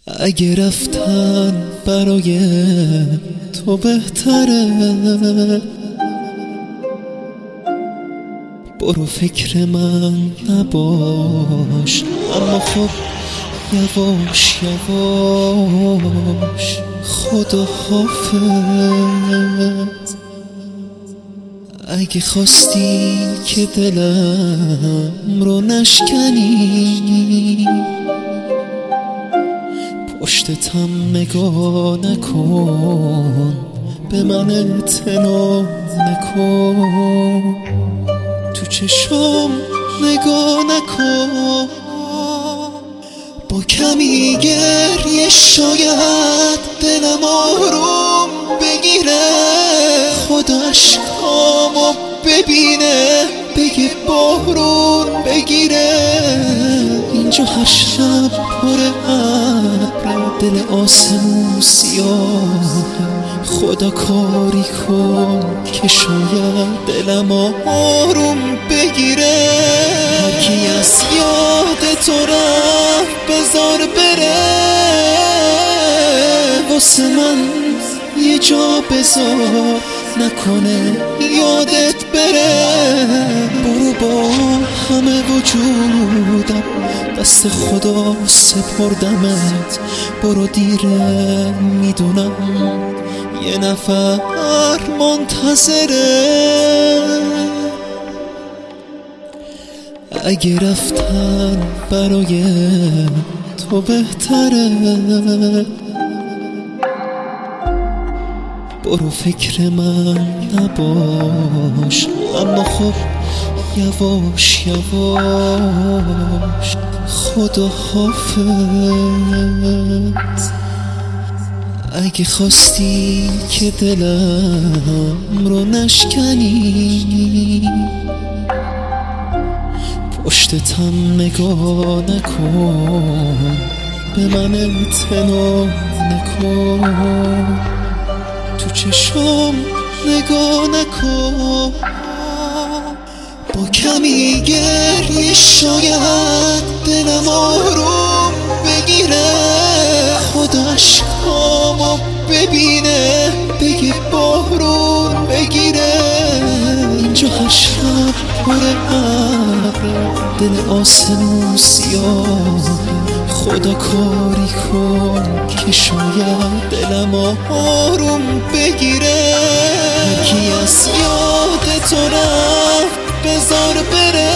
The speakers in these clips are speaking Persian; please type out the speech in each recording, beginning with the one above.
اگه رفتن برای تو بهتره، برو فکر من نباش. اما خب یواش یواش خدا حافظ. اگه خواستی که دلم رو نشکنی، پشتتم نگاه نکن، به من اعتنا نکن، تو چشم نگاه نکن. با کمی گریه شاید دلم آروم بگیره، خدا اشکامو ببینه بگه بارون بگیره. اینجا هر شب پر ابر، دل آسمون سیاه، خدا کاری کن که شاید دلم آروم بگیره. هرکی از یاد تو رفت بذار بره، واسه من یه جا بذار، نکنه یادت بره. برو با همه وجودم دست خدا سپردمت، برو دیره میدونم یه نفر منتظره. اگه رفتن برای تو بهتره، برو فکر من نباش. اما خب یواش یواش خدا حافظ. اگه خواستی که دلم رو نشکنی، پشتتم نگاه نکن، به من اعتنا نکن، تو چشم نگاه نکن. با کمی گریه شاید دلم آروم بگیره، خدا اشکامو ببینه بگه بارون بگیره. اینجا هر شب پر ابر، دل آسمون سیاه، خدا کاری کن که شاید دلم آروم بگیره. هرکی از یاد تو رفت بذار بره،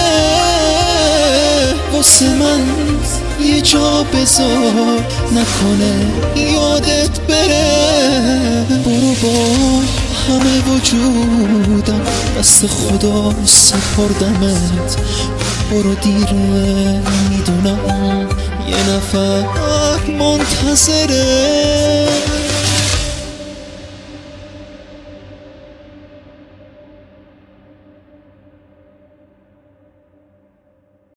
واسه من یه جا بذار، نکنه یادت بره. برو با همه وجودم دست خدا سپردمت، برو دیره میدونم یه نفر منتظره.